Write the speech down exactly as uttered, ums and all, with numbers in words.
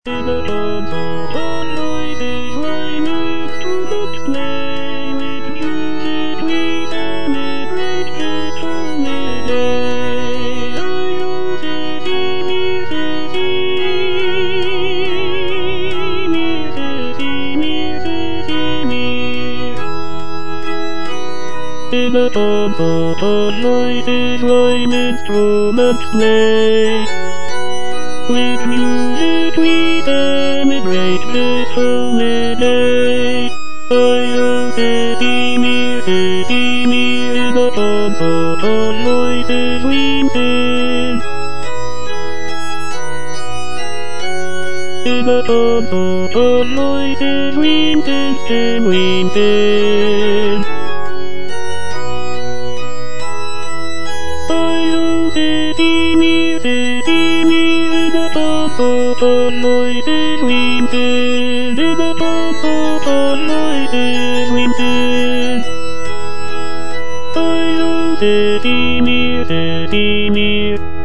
In the tones of all noises, rhyme instruments play. With music we celebrate this holiday. I-O-Z-E, music-y, music-y, music-y. In the tones of all noises, rhyme instruments play. With music we celebrate this holiday. I-O-Z-E, music-y, music. In the tones of all noises we sing. In the tones of all noises we sing, sing, we sing. I-O-Z-E, music-y, music. In the tones of all noises we sing. In the tones of all noises we sing. I-O-Z-E, music-y, music.